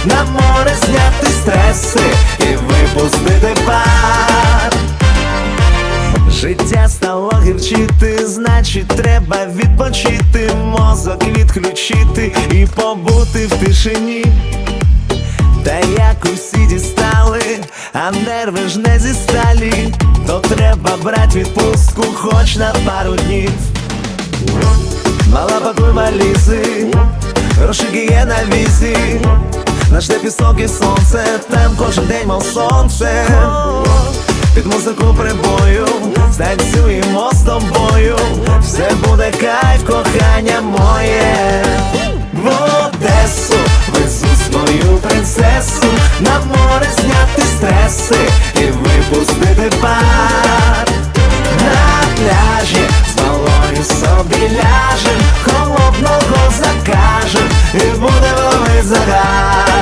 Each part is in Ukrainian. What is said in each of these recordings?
на море зняти стреси і випустити пар. Життя стало гірчити, значить треба відпочити, мозок відключити і побути в тишині. Та як усі дістали, а нерви ж не зі сталі, то треба брать відпустку хоч на пару днів. Мала пакуй валізи, грошики є на візі, наш де пісок і сонце, там кожен день мов сонце. Під музику прибою станцюємо з тобою, все буде кайф, кохання моє. В Одесу везу свою принцесу, на море зняти стреси і випустити пар. На пляжі з малою собі ляжем, холодного закажем і буде ловить загар.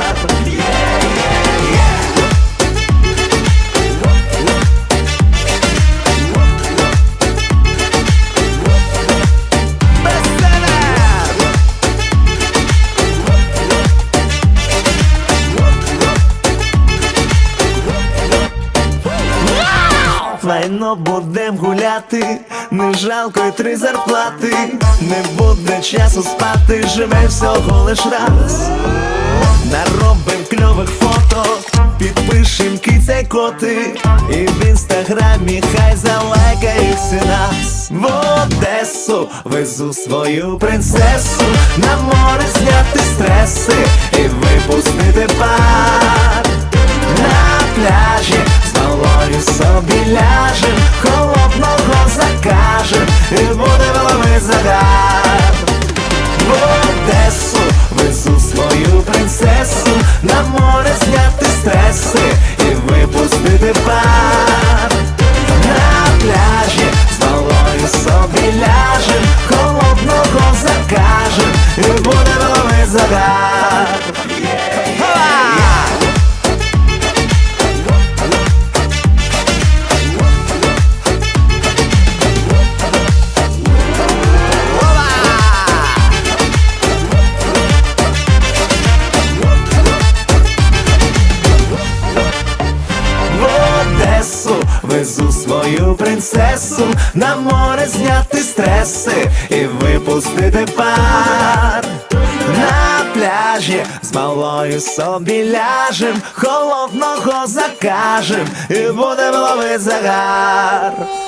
Файно будем гуляти, не жалко й 3 зарплати, не буде часу спати, живе всього лиш раз. Наробим кльових фото, підпишем киця й коти, і в інстаграмі хай залайкають всі нас. В Одесу везу свою принцесу, на море зняти стреси і випустити пар. На пляжі з малою собі ляжем, холодного закажем і буде ловить загар. В Одесу везу свою принцесу, на море зняти стреси і випустити пар. На пляжі з малою собі ляжем, холодного закажем і буде ловить загар. Везу свою принцесу, на море зняти стреси і випустити пар. На пляжі з малою собі ляжем, холодного закажем і будем ловить загар.